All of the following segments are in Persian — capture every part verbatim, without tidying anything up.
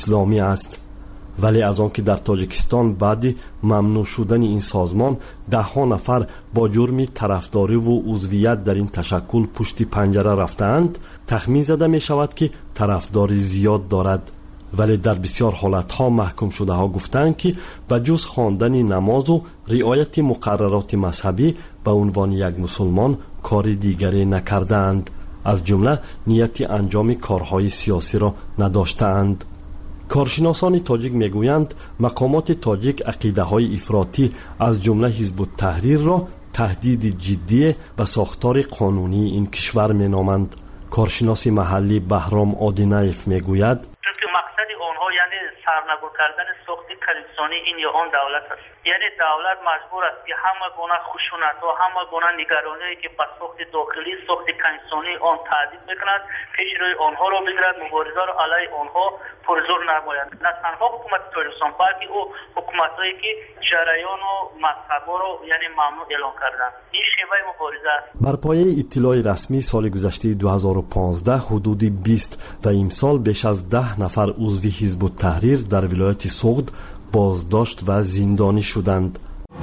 اسلامی است. ولی از آن که در تاجیکستان بعد ممنوع شدن این سازمان ده ها نفر با جرم طرفداری و عضویت در این تشکل پشت پنجره رفتند، تخمین زده می شود که طرفداری زیاد دارد. ولی در بسیار حالتها محکوم شده ها گفتند که به جز خواندن نماز و رعایت مقررات مذهبی به عنوان یک مسلمان کار دیگری نکردند، از جمله نیت انجام کارهای سیاسی را نداشتند. کارشناسان تاجیک میگویند مقامات تاجیک عقیده های افراطی از جمله حزب التحریر را تهدید جدی به ساختار قانونی این کشور مینامند. کارشناس محلی بهرام آدینایف میگوید مقصد آنها یعنی سرنگون کردن ساخت کلیسانی این یا آن دولت است. یعنی دولت مجبور است که همه گونه خشونت و همه گونه نگرانی که به ساخت داخلی ساخت کلیسانی آن تهدید میکند پیش روی آنها را بگیرد، مبارزه را علیه آنها پرزور نماید. نه تنها حکومت تاجیکستان بلکه او حکومتایی که جریان و مذهبا را یعنی ممنوع اعلان کردند. این شیوه مبارزه است. بر پایه اطلاع رسمی سال گذشته دو هزار و پانزده حدود بیست و امسال بیش از ده نفر عضو حزب التحریر در ولایت سوغد بازداشت و زندانی شدند.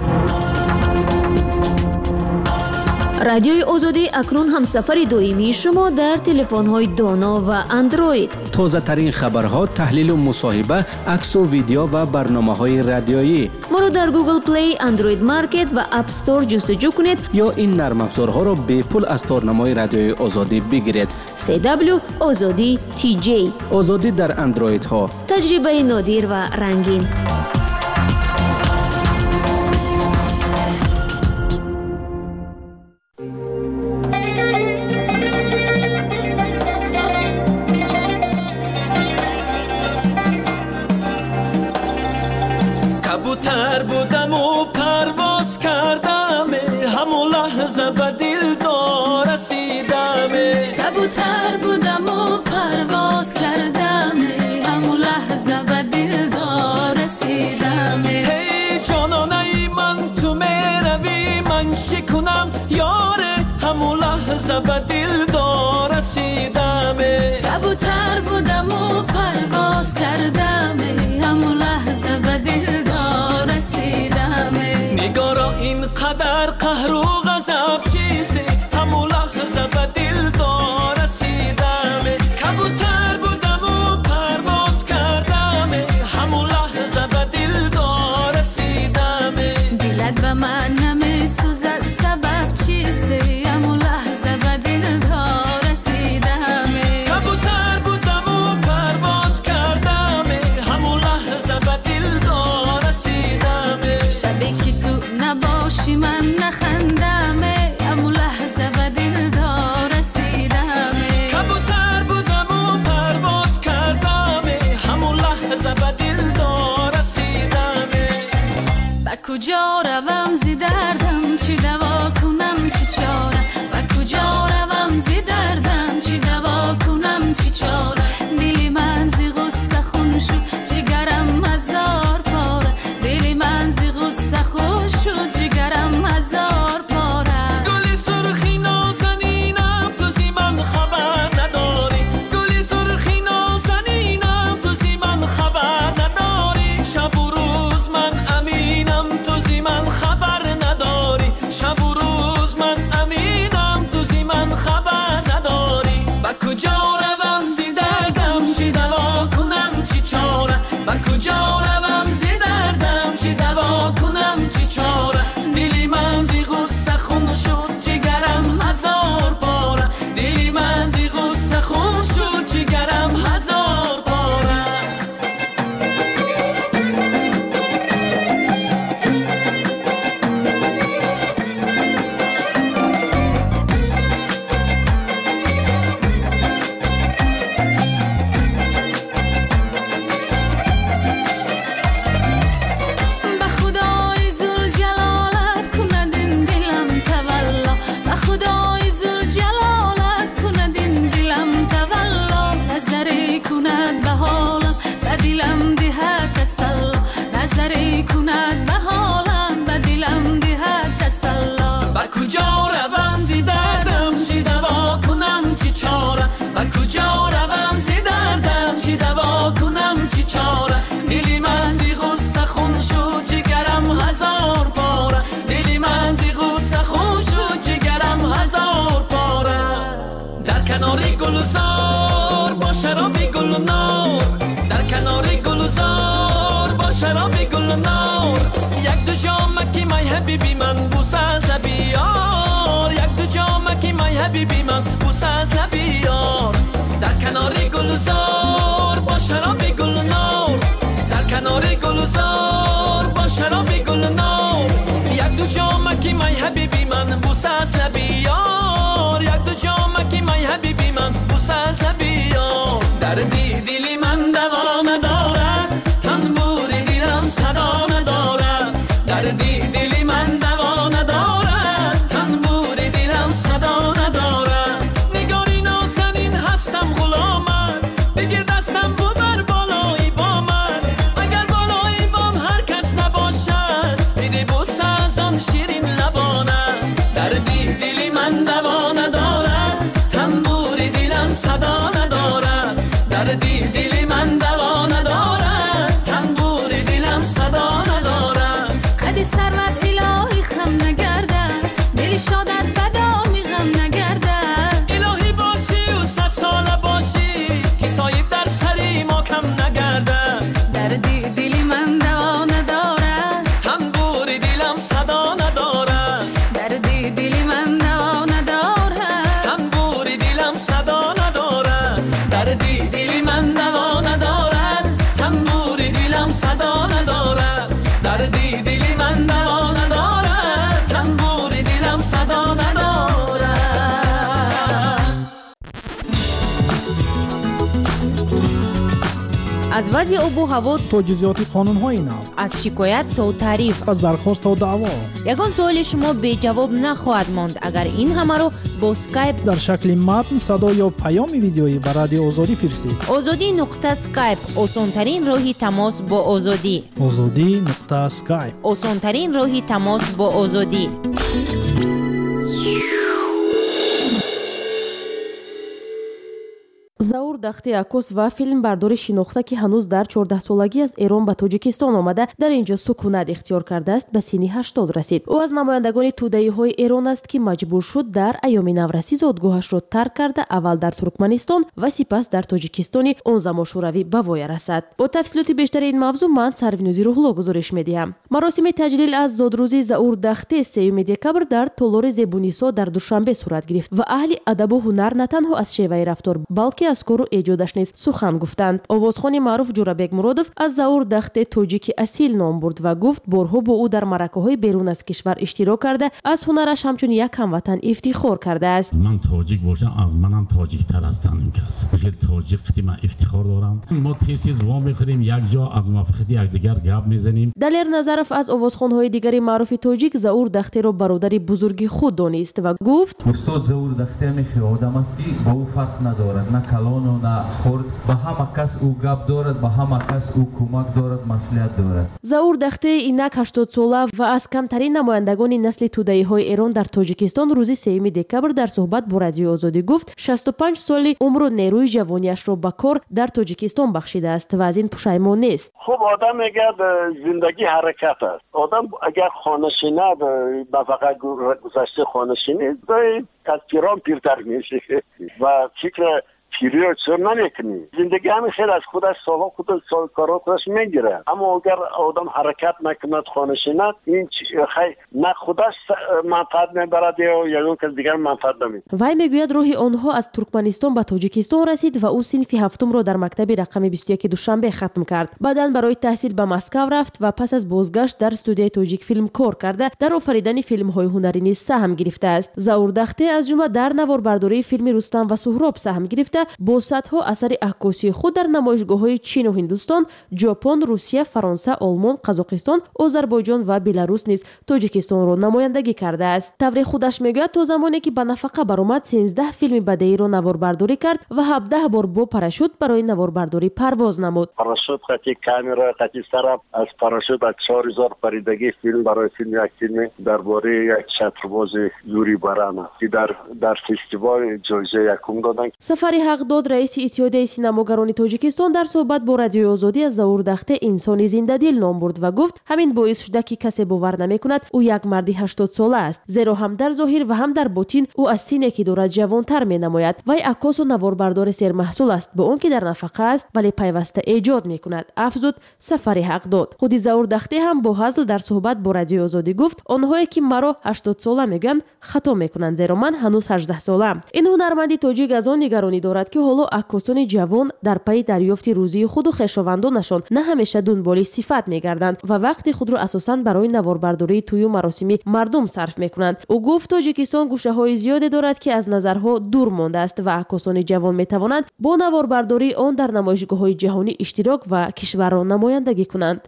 رادیوی آزادی اکنون همسفر دائمی شما در تلفن‌های دانا و اندروید. تازه ترین خبرها، تحلیل و مصاحبه، عکس و ویدیو و برنامه‌های رادیویی. ما را در گوگل پلی، اندروید مارکت و اپ استور جستجو کنید یا این نرم افزارها را به پول از تارنمای رادیوی آزادی بگیرید. سی دبلیو آزادی تی جی. آزادی در اندروید ها. تجربه نادر و رنگین. کبوتر بودم و پرواز کردم، همون لحظه به دلدار رسیدم. کبوتر بودم و پرواز کردم، همون لحظه به دلدار رسیدم. هی جانانه من تو میروی من شکنم یاره، همون لحظه به دلدار رسیدم. کبوتر بودم و پرواز کردم، همون لحظه به دلدار رسیدم. نگارا اینقدر قهر و غضب چیسته، همون لحظه به دلدار رسیدم. کبوتر بودم و پرواز کردم، همون لحظه به دلدار رسیدم. دلت به من نمیسوزد سبب چیسته، همون لحظه به دلدار رسیدم. کبوتر بودم و پرواز کردم، همون لحظه به دلدار رسیدم. شبی که تو نباشی من نخندم، همون لحظه به دلدار رسیدم. کبوتر بودم و پرواز کردم، همون لحظه به دلدار رسیدم. با کجا روم زی دردم، چی دوا کنم چی چاره. با کجا روم زی دردم، چی دوا کنم چی چاره. دلی من زی غصه خون شد، جگرم هزار پاره. دلی من زی غصه خون شد، جگرم هزار پاره. گلی سرخی نازنینم تو زی من خبر نداری. گلی سرخی نازنینم تو زی من خبر نداری. شب و روز من امینم تو زی من خبر نداری. شب و روز من امینم تو زی من خبر نداری. با کجا روم زی دردم، چی دوا کنم چی چاره. با کجا روم زی دردم، چی دوا کنم چی چاره. دلی من زی غصه خون شد، جگرم هزار پاره. دلی من زی غصه خون شد، جگرم هزار پاره. به خدای ذوالجلالت کند این دلم تولا. به خدای ذوالجلالت کند این دلم تولا. نظری کند به حالم به دلم دهد تسلا. نظری کند به حالم به دلم دهد تسلا. با کجا روم زی دردم، چی دوا کنم چی چاره. با کجا روم زی دردم، چی دوا کنم چی چاره. نار در کنار گلزار با شراب گل نار یک دو جامکی مای حبیبی من بوسه از لبی یار یک دو جامکی مای حبیبی من بوسه از لبی یار در کنار گلزار با شراب گل نار در کنار گلزار با شراب گل نار یک دو جامکی مای حبیبی من بوسه از لبی یار یک دو جامکی مای حبیبی من بوسه از لبی یار دردی دلی من دوا ندارد تنبور دیرم صدا ندارد دردی دلی من دوا ندارد تنبور دیرم صدا ندارد نگاری نازنین هستم غلامت بگیر دستم ببر بالایی با من اگر بالایی بام هر کس نباشد میده بوسه از آن شیرین لبانم دردی دلی من دوا ندارد تنبور دیرم صدا ندارد دردی دلی من دوا ندارد تنبور دیرم صدا ندارد قدی سرمت الهی خم نگردد دلی شادت بدامی غم نگردد الهی باشی و صد ساله باشی که سایب در سری ما کم نگردد دردی دلی من دوا ندارد تنبور دیلم صدا ندارد دردی دلی من دوا ندارد تنبور دیلم صدا ندارد دردی دلی من دوا ندارد تنبور دیلم صدا ندارد دردی دلی من دوا ندارد تنبور دیلم صدا ندارد از وضع آب و هوا تا جزئیات قانون‌های نو، از شکایت تا تعریف، از درخواست تا دعوا، یگان سوال شما به جواب نخواهد ماند اگر این همه رو با اسکایپ در شکل متن، صدا یا پیام ویدیویی به رادیو آزادی فرستید. آزادی نقطه اسکایپ آسان‌ترین راهی تماس با آزادی. آزادی نقطه اسکایپ آسان‌ترین راهی تماس با آزادی. заур дахти акос ва филмбардори шинохта ки ҳанӯз дар чордаҳсолагӣ аз эрон ба тоҷикистон омада дар ин ҷо сукунат ихтиёр кардааст ба синни ҳаштод расид. ӯ аз намояндагони тӯдаиҳои эрон аст ки маҷбур шуд дар айёми наврасӣ зодгоҳашро тарк карда аввал дар туркманистон ва сипас дар тоҷикистони он замон шӯравӣ ба воя расад. бо тафсилоти бештари ин мавзӯъ ман сарвинӯзи рӯҳло гузориш медиҳам. маросими таҷлил аз зодрӯзи заур дахте сеюми декабр дар толори зебунисо дар душанбе сурат гирифт ва аҳли адабу ҳунар на танҳо аз шеваи рафтор балки аз кору эҷодаш низ сухан гуфтанд. овозхони маъруф ҷурабек муродов аз заур дахте тоҷики асил ном бурд ва гуфт борҳо бо ӯ дар маъракаҳои берун аз кишвар иштирок карда аз ҳунараш ҳамчун як ҳамватан ифтихор кардааст. ман тоҷик бошам аз манам тоҷиктар ҳастам ин кас хел тоҷик қити ман ифтихор дорам. мо тез тез ва мехӯрем як ҷо аз мафхити якдигар гап мезанем. далер назаров аз овозхонҳои дигари маъруфи тоҷик заур дахтеро бародари бузурги худ донист ва гуфт устод заур дахте мехи одам аст ки ба ӯ фарқ надорад на калону на хурд ба ҳама кас ӯ гап дорад ба ҳама кас ӯ кӯмак дорад маслиҳат дорад. заур дахте инак ҳаштод сола ва аз камтарин намояндагони насли тӯдаиҳои эрон дар тоҷикистон рӯзи сеюми декабр дар суҳбат бо радиои озодӣ гуфт шасту панҷ соли умру нерӯи ҷавониашро ба кор дар тоҷикистон бахшидааст ва аз ин пушаймон нест. хуб одам мегӯяд зиндагӣ ҳаракат аст. одам агар хонашинад ба фақат гузашти хонашинӣ аз пирон пиртар мешӣ ва фикр پیریود سر نمیکنی. زندگی همین خیلی از خودش سالها خودش کارات خودش میگیره. اما اگر آدم حرکت نکند خانه شیند این خیلی نه خودش منفعت میبرد یا اون کس دیگر منفعت نمیبرد. وای میگوید روحی آنها از ترکمنستان به تاجیکستان رسید و او صنف هفتم را در مکتب رقم بیست و یک دوشنبه ختم کرد. بعداً برای تحصیل به مسکو رفت و پس از بازگشت در استودیوی تاجیک فیلم کار کرده در آفریدن فیلم های هنری نیز سهم گرفته است. زاور دخته از جمله در نواربرداری فیلم رستم و سهراب سهم گرفته با صدها اثر عکاسی خود در نمایشگاه‌های چین و هندوستان، ژاپن، روسیه، فرانسه، آلمان، قزاقستان، آذربایجان و بلاروس نیز تاجیکستان را نمایندگی کرده است. طور خودش میگوید تا زمانی که به نفقه برآمد سیزده فیلم بدیعی را نواربرداری کرد و هفده بار با پاراشوت برای نواربرداری پرواز نمود. پاراشوت خطی کامرا خطی سراب از پاراشوت از چهار هزار پریدگی فیلم برای فیلم یک فیلم درباره یک شطرباز یوری بران که در در فستیوال جایزه یکم دادند. سفری Ҳақдод раиси иттиҳодияи синамогарони тоҷикистон дар суҳбат бо радиои озодӣ аз Завурдахте инсони зиндадил ном бурд ва гуфт ҳамин боис шуда ки касе бовар намекунад ӯ як марди ҳаштодсола аст, зеро ҳам дар зоҳир ва ҳам дар ботин ӯ аз сине ки дорад ҷавонтар менамояд. Вай аккосу наворбардори сермаҳсул аст, бо он ки дар нафақа аст вале пайваста эҷод мекунад, афзуд Сафари Ҳақдод. худи Завурдахте ҳам бо ҳазл дар суҳбат бо радиои озодӣ гуфт онҳое ки маро ҳаштодсола мегӯянд хато мекунанд, зеро ман ҳанӯз ҳаждаҳсолаам. ин ҳунарманди тоҷик аз он нигаронӣ дорад ки ҳоло аккосони ҷавон дар пайи дарёфти рӯзии худу хешовандонашон на ҳамеша дунболи сифат мегарданд ва вақти худро асосан барои наворбардории тӯю маросими мардум сарф мекунанд. ӯ гуфт тоҷикистон гӯшаҳои зиёде дорад ки аз назарҳо дур мондааст ва аккосони ҷавон метавонанд бо наворбардории он дар намоишгоҳҳои ҷаҳонӣ иштирок ва кишварро намояндагӣ кунанд.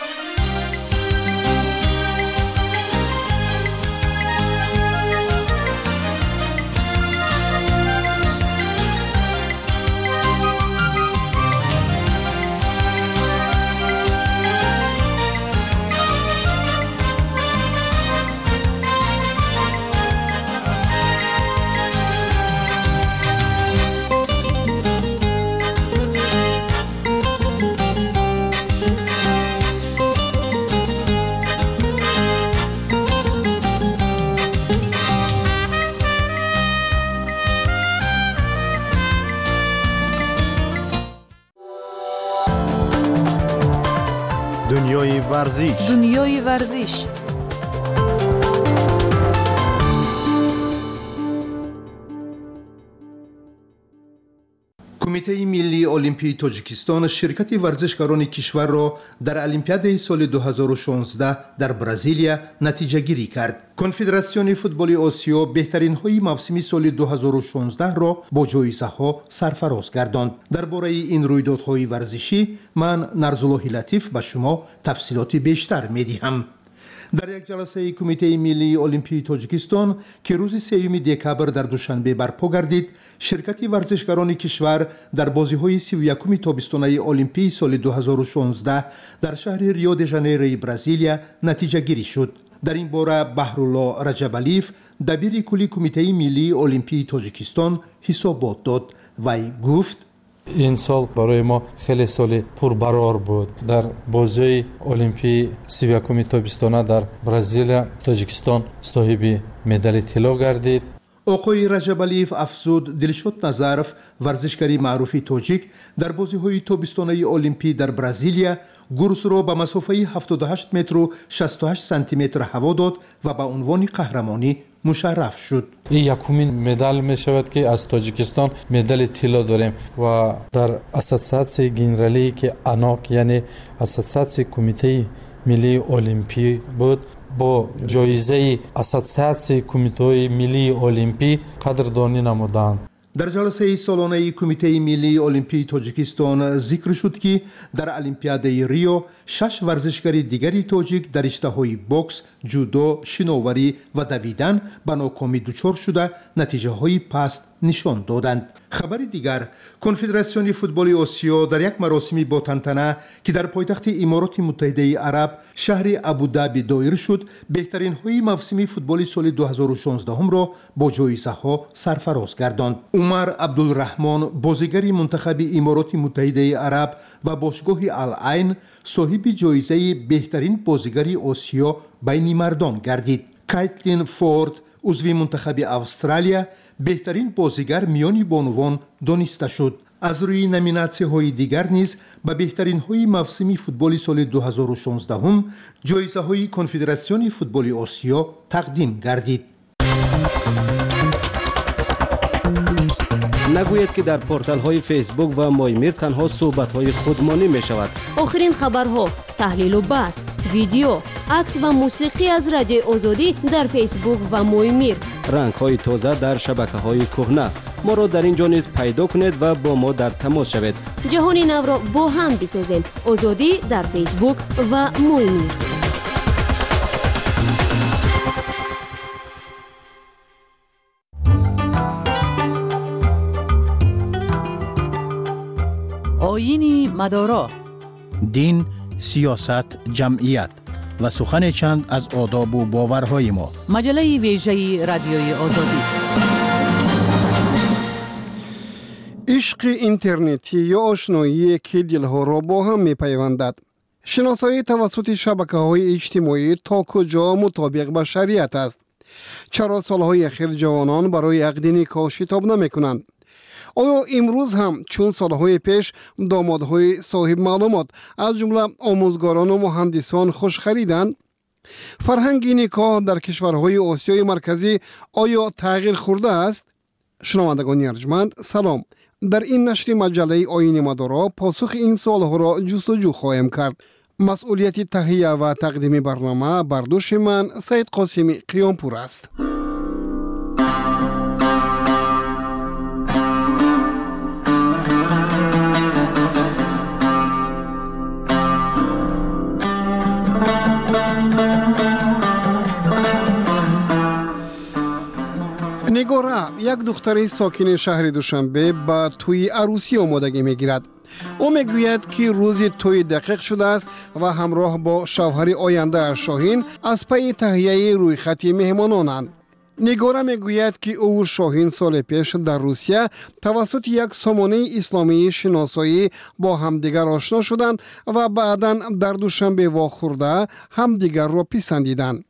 دنیای ورزش دنیای ورزش کمیته ملی المپی تاجیکستان شرکت ورزشکاران کشور را در المپیاد سال دو هزار و شانزده در برزیلیا نتیجه گیری کرد. کنفدراسیون فوتبال آسیا بهترین های موسم سال دو هزار و شانزده را با جایزه ها سرفراز گرداند. درباره این رویدادهای ورزشی من نرزالله لطیف به شما تفصیلات بیشتر میدهم. در یک جلسه کمیته ملی المپی تاجیکستان که روز سوم دکامبر در دوشنبه برپا گردید، شرکت ورزشکاران کشور در بازی‌های سی و یکم تابستانه المپی سال دو هزار و شانزده در شهر ریو د ژانیرو برزیلیا نتیجه گیری شد. در این باره بهرالله رجب‌علیف دبیر کلی کمیته ملی المپی تاجیکستان حسابات داد و گفت این سال برای ما خیلی سال پربرار بود. در بازی المپی سی و یکم تابستانه در برزیل تاجیکستان صاحب مدال طلا گردید. آقای رجب‌علیف افزود دلشاد نظرف ورزشکاری معروفی تاجیک در بازی‌های تابستانه المپی در برزیلیا گروس را به مسافه هفتاد و هشت متر و شصت و هشت سانتی متر هوا داد و به عنوان قهرمانی مشرف شد. این یکمین مدال می شود که از تاجیکستان مدال طلا داریم و در اساسیاسیون گنرالی که آناک یعنی اساسیاسیون کمیته ملی المپی بود با جایزه اساسیاسیون کمیته ملی المپی قدردانی نمودند. در جلسه سالانه کمیته ملی المپی تاجیکستان ذکر شد که در المپیاد ریو شش ورزشکار دیگری تاجیک در رشته‌های بوکس، جودو، شناوری و دویدن به ناکامی دچار شده نتیجه‌های پست نشان دادند. خبر دیگر، کنفدراسیون فوتبال آسیا در یک مراسمی با تنتنه که در پایتخت امارات متحده عرب شهر ابودابی دایر شد، بهترین های موسم فوتبال سال دو هزار و شانزده هم را با جایزه ها سرفراز گرداند. عمر عبدالرحمن بازیگر منتخب امارات متحده عرب و باشگاه العین صاحب جایزه بهترین بازیگر آسیا بین مردان گردید. کایتلین فورد عضو منتخب استرالیا بهترین بازیگر میان بانوان دانسته شد. از روی نامیناسیون های دیگر نیز به بهترین های موسمی فوتبال سال دو هزار و شانزده هم جایزه های کنفدراسیون فوتبال آسیا تقدیم گردید. نگوید که در پورتال های فیسبوک و مایمیر تنها صحبت های خودمانی می شود. آخرین خبرها، تحلیل و بحث، ویدیو، عکس و موسیقی از رادیو آزادی در فیسبوک و مایمیر. رنگ های تازه در شبکه های کهنه. ما را در اینجا نیز پیدا کنید و با ما در تماس شوید. جهان نو را با هم بسازیم. آزادی در فیسبوک و مایمیر. آیین مدارا، دین، سیاست، جمعیت و سخن چند از آداب و باورهای ما. مجله ویژه رادیوی آزادی. عشق اینترنتی یا آشنایی که دلها را با هم می‌پیوندد. شناسایی توسط شبکه‌های اجتماعی تا کجا مطابق با شریعت است؟ چرا سالهای اخیر جوانان برای عقد نکاح شتاب نمی‌کنند؟ آیا امروز هم چون سالهای پیش دامادهای صاحب معلومات از جمله آموزگاران و مهندسان خوش خریدند؟ فرهنگ نکاح در کشورهای آسیای مرکزی آیا تغییر خورده است؟ شنوندگان ارجمند سلام. در این نشر مجله آیین مدارا پاسخ این سوالها را جستجو خواهیم کرد. مسئولیت تهیه و تقدیم برنامه بر دوش من سید قاسمی قیامپور است. نگارا یک دختر ساکن شهر دوشنبه با توی عروسی آمادگی میگیرد. او میگوید که روز توی دقیق شده است و همراه با شوهر آینده شاهین از پی تهیه روی خطی مهمانانند. نگارا میگوید که او و شاهین سال پیش در روسیه توسط یک سامانه اسلامی شناسایی با همدیگر آشنا شدند و بعداً در دوشنبه واخورده همدیگر را پسندیدند.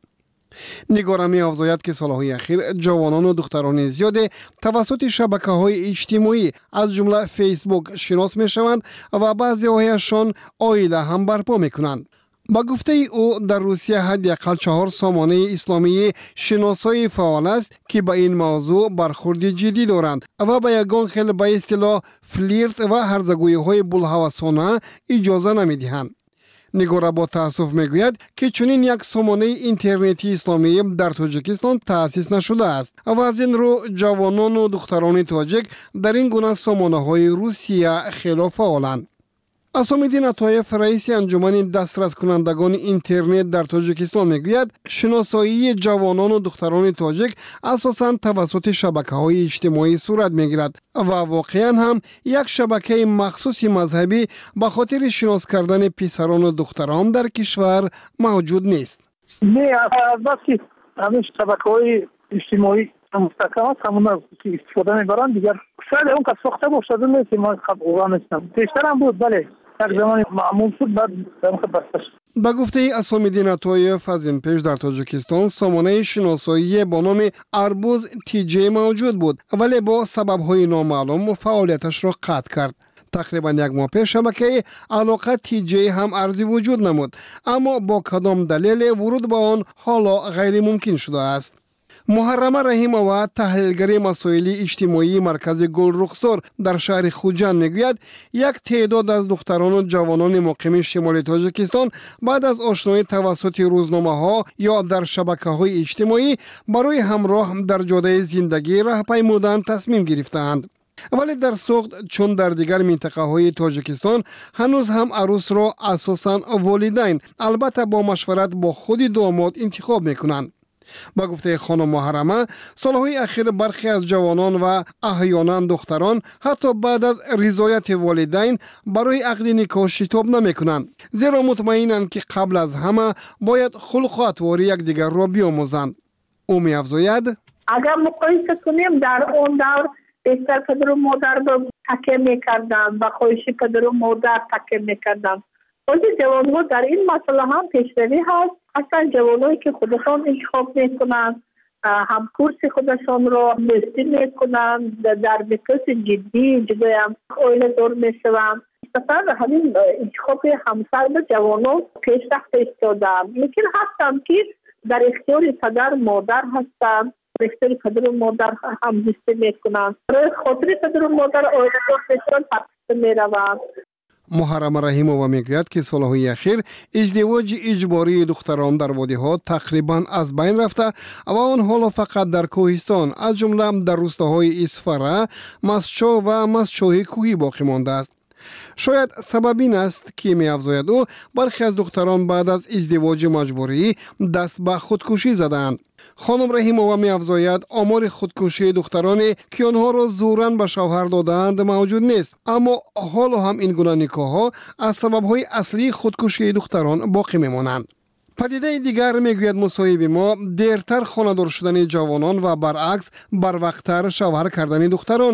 نگارا می افزاید که سالهای اخیر جوانان و دختران زیاد توسط شبکه‌های اجتماعی از جمله فیسبوک شناس می شوند و بعضی هایشان عائله هم برپا می کنند. با گفته او در روسیه حداقل چهار سامانه اسلامی شناسایی فعال است که به این موضوع برخورد جدی دارند و به یگان خیل به اصطلاح فلیرت و هرزگویی های بلهوسانه اجازه نمی دهند. نگارا با تأسف میگوید که چنین یک سامانه اینترنتی اسلامی در تاجیکستان تأسیس نشده است و از این رو جوانان و دختران تاجیک در این گونه سامانه های روسیه خیلی فعالند. اسام‌الدین عطایف رئیس انجمن دسترس کنندگان اینترنت در تاجیکستان میگوید شناسایی جوانان و دختران تاجیک اساساً توسط شبکه‌های اجتماعی صورت میگیرد و واقعاً هم یک شبکه مخصوص مذهبی به خاطر شناس کردن پسران و دختران در کشور موجود نیست. نه وقتی همین شبکه‌های اجتماعی مستقیم است همون از که استفاده میبرن دیگر شاید اون که ساخته باشده نیست که ما خب اوغان نیستم پیشتر هم بود بله یک زمانی معمول شد بعد هم که بسته شد. با گفته اسام‌الدین عطایف از این پیش در تاجیکستان سامانه شناسایی با نام اربوز تی جی موجود بود ولی با سبب‌های نامعلوم فعالیتش را قطع کرد. تقریبا یک ماه پیش شبکه علاقه تی جی هم ارزی وجود نمود اما با کدام دلیل ورود به آن حالا غیر ممکن شده است. محرمه رحیمова تحلیلگر مسائل اجتماعی مرکز گل رخسار در شهر خوجند میگوید یک تعداد از دختران و جوانان مقیم شمال تاجیکستان بعد از آشنایی توسط روزنامه ها یا در شبکه های اجتماعی برای همراه در جاده زندگی راه پیمودن تصمیم گرفتند. ولی در سوخت چون در دیگر منطقه های تاجیکستان هنوز هم عروس را اساساً والدین البته با مشورت با خود داماد انتخاب میکنند. با گفته خانم محرمه سالهای اخیر برخی از جوانان و احیانا دختران حتی بعد از رضایت والدین برای عقد نکاح شتاب نمی کنند زیرا مطمئنند که قبل از همه باید خلق و اطوار یکدیگر را بیاموزند. او می افزاید اگر مقایسه کنیم در اون دور بیشتر پدر و مادر را تکیه میکردند و خواهش پدر و مادر تکیه میکردند. خود جوان‌ها در این مسئله هم پیشروی هست. اصلا جوانایی که خودشان انتخاب میکنند هم کورس خودشان را مستقیم میکنند در بکس جدی جدای هم اویل دور میشوند. مثلا همین انتخاب همسر به جوانان پیشرفت استادند لیکن هستند که در اختیار پدر مادر هستند در اختیار پدر و مادر هم زیسته میکنند برای خاطر پدر و مادر اویل دور میشوند پس میروند. محرمه رحیمова میگوید که سالهای اخیر ازدواج اجباری دختران در وادی‌ها تقریبا از بین رفته و آن حالا فقط در کوهستان از جمله در روستاهای اسفره، مسچو و مسچوی کوهی باقی مانده است. شاید سبب این است که می افزاید او برخی از دختران بعد از ازدواج مجبوری دست به خودکشی زدند. خانم رحیمова می افزاید آمار خودکشی دخترانی که آنها را زوراً به شوهر دادند موجود نیست، اما حالا هم این گونه نکاح‌ها از سبب‌های اصلی خودکشی دختران باقی می‌مانند. پدیده دیگر میگوید مصاحب ما دیرتر خانه‌دار شدن جوانان و برعکس بر وقتتر شوهر کردن دختران است.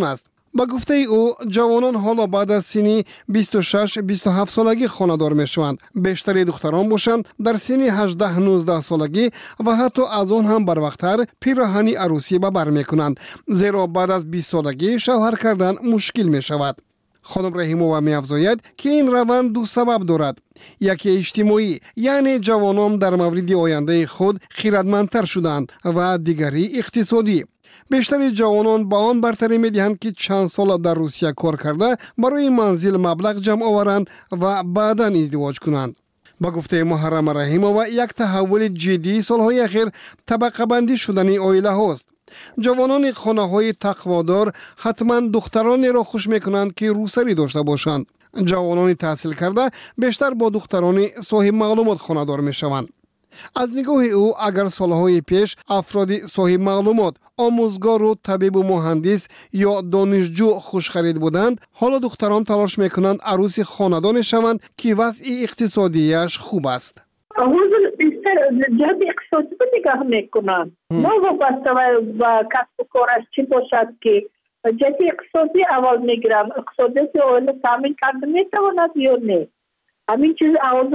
با گفته او جوانان حالا بعد از سنی بیست و شش بیست و هفت سالگی خانه‌دار میشوند. بیشتر دختران باشند در سن هجده نوزده سالگی و حتی از آن هم بروقتر پیراهن عروسی به بر میکنند، زیرا بعد از بیست سالگی شوهر کردن مشکل می شود. خانم رحیمووا می افزاید که این روند دو سبب دارد. یکی اجتماعی، یعنی جوانان در مورد آینده خود خیرتمندتر شدند، و دیگری اقتصادی. بیشتر جوانان با آن برتری می دهند که چند سال در روسیه کار کرده برای منزل مبلغ جمع آورند و بعدا ازدواج کنند. با گفته محرم رحیمووا یک تحول جدی سالهای اخیر طبقه بندی شدن عائله هاست. جوانان خانه های تقوادار حتما دخترانی را خوش می کنند که روسری داشته باشند. جوانان تحصیل کرده بیشتر با دختران صاحب معلومات خانه دار می شوند. از نگاه او اگر سالهای پیش افراد صاحب معلومات، آموزگار و طبیب و مهندس یا دانشجو خوش خرید بودند، حالا دختران تلاش میکنند عروس خاندان شوند که وضع اقتصادیش خوب است. حضور بیشتر جهت اقتصادی رو نگاه میکنند، نه وابسته و کسب و کارش چی باشد که جهت اقتصادی اول میگیرم. اقتصادی که اول تامین کرده میتواند یا نه، همین چیز اول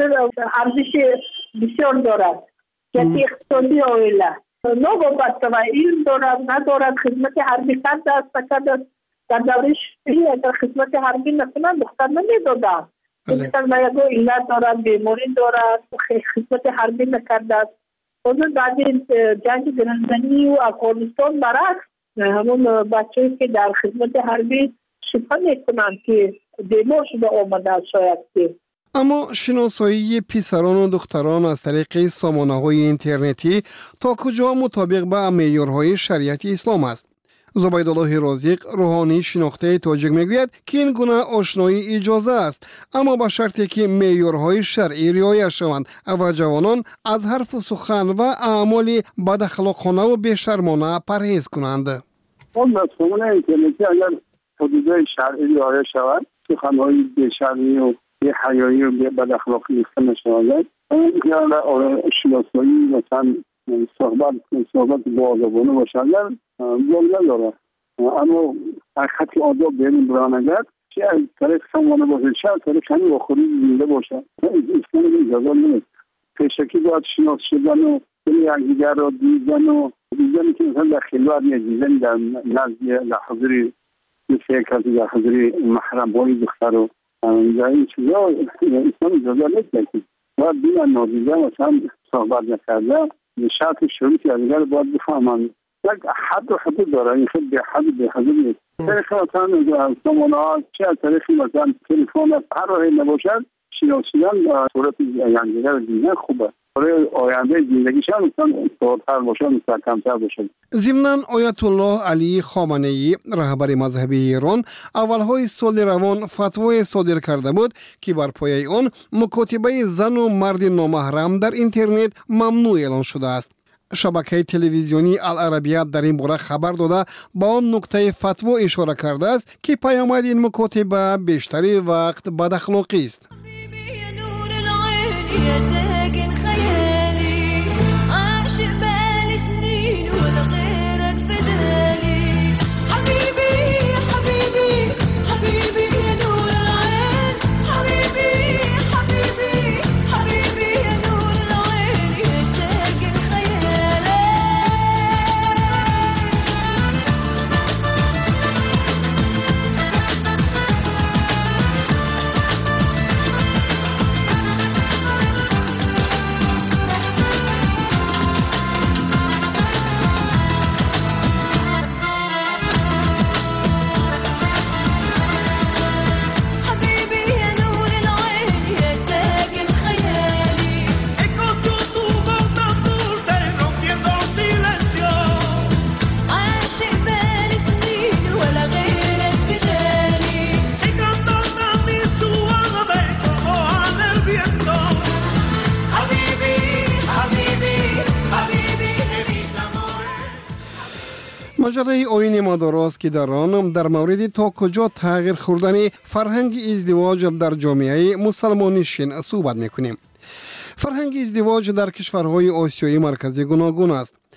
ارزش بسیار دارد. جهت اقتصادی اول نه وابسته و این دارد ندارد، خدمت حربی کرده است نکرده. در دوره شیعی اگر خدمت حربی نکنند دختر نمیدادند. دختر باید علت دارد، بیماری دارد، خدمت حربی نکرده است. حضور بعد جنگ گرانزنی و افغانستان برعکس همون بچه‌ای که در خدمت حربی شفا میکنند که بیمار شده آمده شاید که. اما شناسایی پسران و دختران از طریق سامانه‌های اینترنتی تا کجا مطابق با معیارهای شریعت اسلام است؟ زبیدالله رازق، روحانی شناخته تاجیک میگوید که این گونه آشنایی اجازه است، اما با شرطی که معیارهای شرعی رعایت شوند و جوانان از حرف و سخن و اعمال بداخلاقانه و بی‌شرمانه پرهیز کنند. اون مفهوم اینترنتی اگر حدودهای شرعی رعایت شود، سخنهای بی‌شرمی و بی‌حیایی و بداخلاقی گفته نشود، اون که شناسایی مثلا صحبت صحبت با آدابانه باشد جواب نداره. اما خط آداب بریم برانگرد چه از طریق سامانه باشه چه از طریق همین آخری زنده باشه اسلام اجازه نمیده. پیشکی باید شناس شدن و یکدیگر را دیدن و دیدن که مثلا در خلوت یا دیدن در نزد لحظری مثل کسی در حضری محرم های دختر و در این چیزا اسلام اجازه نمیده. باید دیدن نادیده مثلا صحبت نکرده شرط شروعی از دیگر باید بفهمند. یک حد و حدود داره، این خیلی به حد به حدود نیست. طریق مثلا سامانه ها چه از طریق مثلا تلفن هر راهی نباشد شناسیدن و صورت یکدیگر دیدن خوبه. برای آینده زندگیشان مثلا سادتر باشد، مستحکمتر باشد. ضمناً آیت الله علی خامنه‌ای رهبر مذهبی ایران اولهای سال روان فتوای صادر کرده بود که بر پایه آن مکاتبه زن و مرد نامحرم در اینترنت ممنوع اعلان شده است. شبکه تلویزیونی العربیه در این باره خبر داده با آن نکته فتوا اشاره کرده است که پیامد این مکاتبه بیشتری وقت بداخلاقی است. مجله آیین مدارس که در آن در مورد تا کجا تغییر خوردن فرهنگ ازدواج در جامعه مسلمانی شین صحبت میکنیم. فرهنگ ازدواج در کشورهای آسیایی مرکزی گوناگون است.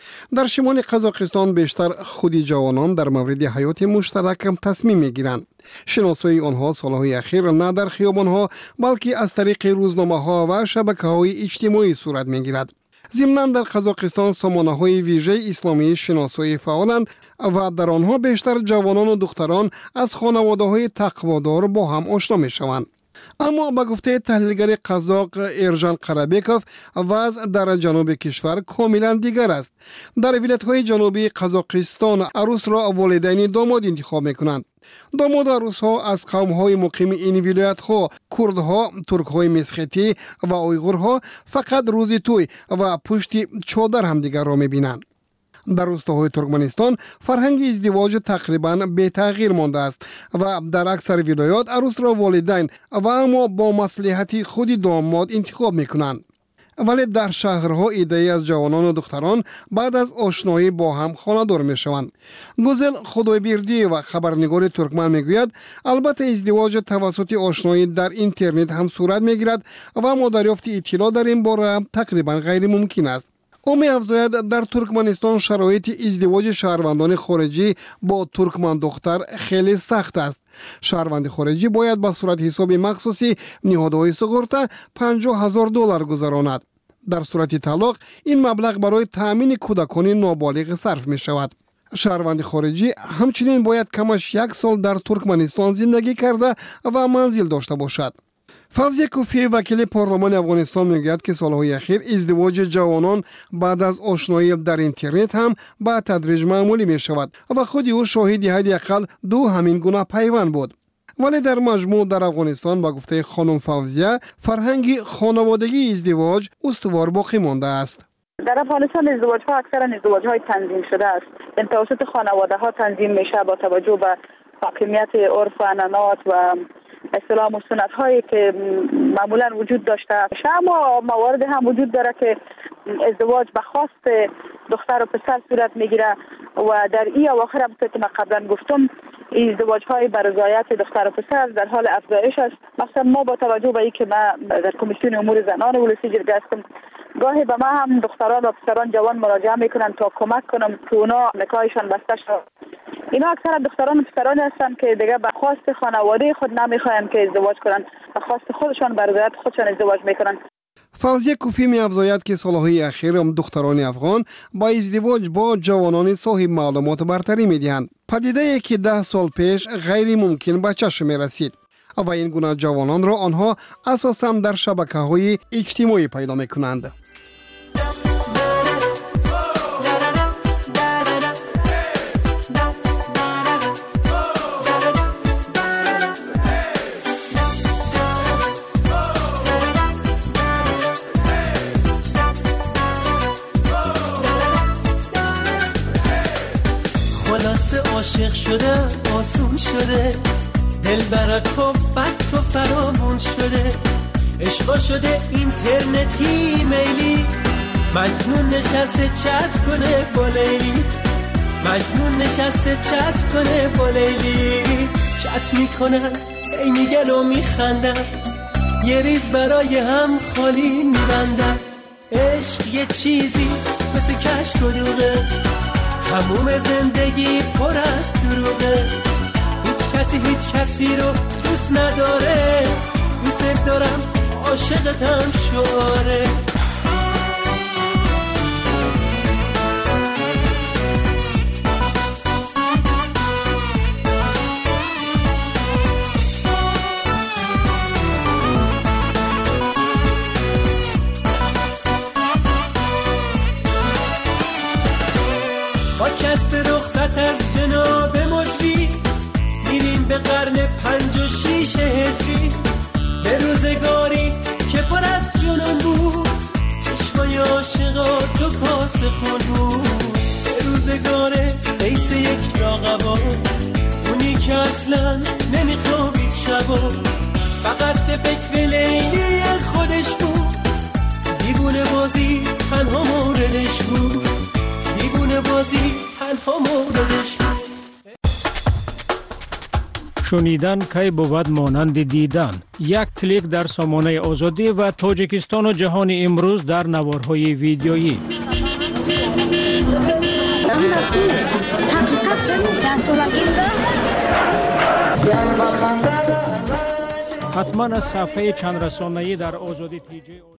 در شمال قزاقستان بیشتر خودی جوانان در مورد حیات مشترک هم تصمیم میگیرند. شناسایی آنها سالهای اخیر نه در خیابانها بلکه از طریق روزنامه ها و شبکه های اجتماعی صورت میگیرد. ضمناً در قزاقستان سامانه های ویژه اسلامی شناسایی فعالند و در آنها بیشتر جوانان و دختران از خانواده های تقوادار با هم آشنا می شوند. اما با گفته تحلیلگر قزاق ارجان قرابیکوف وضع در جنوب کشور کاملا دیگر است. در ولایت‌های جنوبی قزاقستان عروس را والدین داماد انتخاب می‌کنند. داماد عروس‌ها از قوم‌های مقیم این ولایت‌ها کردها، ترک‌های مسختی و اویغورها فقط روز توی و پشت چادر همدیگر را می‌بینند. در روستاهای ترکمنستان فرهنگ ازدواج تقریباً به تغییر مانده است و در اکثر ولایات عروس را والدین و اما با مصلحت خود داماد انتخاب میکنند. ولی در شهرها ایده از جوانان و دختران بعد از آشنایی با هم خانه‌دار میشوند. گزل خدایبردی و خبرنگار ترکمن میگوید البته ازدواج توسط آشنایی در اینترنت هم صورت میگیرد و ما دریافت اطلاع در این باره تقریباً غیر ممکن است. او می افزاید در ترکمنستان شرایط ازدواج شهروندان خارجی با ترکمن دختر خیلی سخت است. شهروند خارجی باید با صورت حساب مخصوصی نهادهای سپرده پنجاه هزار دلار گذراند. در صورت طلاق این مبلغ برای تأمین کودکان نابالغ صرف می شود. شهروند خارجی همچنین باید کمش یک سال در ترکمنستان زندگی کرده و منزل داشته باشد. فوزیه کوفی وکیل پارلمان افغانستان میگوید که سالهای اخیر ازدواج جوانان بعد از آشنایی در اینترنت هم با تدریج معمولی می شود و خود او شاهد حداقل دو همین گونه پیوند بود. ولی در مجموع در افغانستان با گفته خانم فوزیه فرهنگ خانوادگی ازدواج استوار باقی مانده است. در افغانستان ازدواج ها اکثرا ازدواج های تنظیم شده است. این توسط خانواده ها تنظیم میشه با توجه به حاکمیت عرف و عنعنات و اسلام و سنت هایی که معمولا وجود داشته. اما موارد هم وجود داره که ازدواج به خواست دختر و پسر صورت میگیره و در این اواخر هم که من قبلا گفتم ازدواج های بر رضایت دختر و پسر در حال افزایش است. مثلا ما با توجه به اینکه من در کمیسیون امور زنان ولسی جرگه هستم، گاهی به ما هم دختران و پسران جوان مراجعه میکنن تا کمک کنم که اونا نکاحشان بسته شود. اینا اکثر دختران و پسرانی هستن که دیگه به خواست خانواده خود نمیخواین که ازدواج کنن، به خواست خودشان بر رضایت خودشان ازدواج میکنن. فوزیه کوفی می افزاید که سالهای اخیر هم دختران افغان با ازدواج با جوانان صاحب معلومات برتری میدهند. پدیده ای که ده سال پیش غیر ممکن به چشم می رسید و این گونه جوانان را آنها اساساً در شبکه های اجتماعی پیدا می کنند. عاشق شده آسون شده، دل برات کفت و فرامون شده، عشقا شده اینترنتی میلی، مجنون نشسته چت کنه با لیلی، مجنون نشسته چت کنه با لیلی، چت میکنن ای میگن و میخندن، یه ریز برای هم خالی میبندن. عشق یه چیزی مثل کشک و دوغه، تموم زندگی پر از دروغه، هیچ کسی هیچ کسی رو دوست نداره، دوست دارم عاشقتم شعاره. جناب مجری میریم به قرن پنج و شیش هجری، به روزگاری که پر از جنون بود، چشمای عاشقا تو کاسه خون بود، به روزگار قیس یک لاغبا، اونی که اصلا نمیخوابید شبا، فقط به فکر لیلی خودش بود، دیوونه بازی تنها موردش بود، دیوونه بازی تنها موردش بود. شنیدن کی بود مانند دیدن. یک کلیک در سامانه آزادی و تاجیکستان و جهان امروز در نوارهای ویدیویی. همین رفتیم حقیقت در صورت این حتما از صفحه چند رسانه‌ای در آزادی تیجی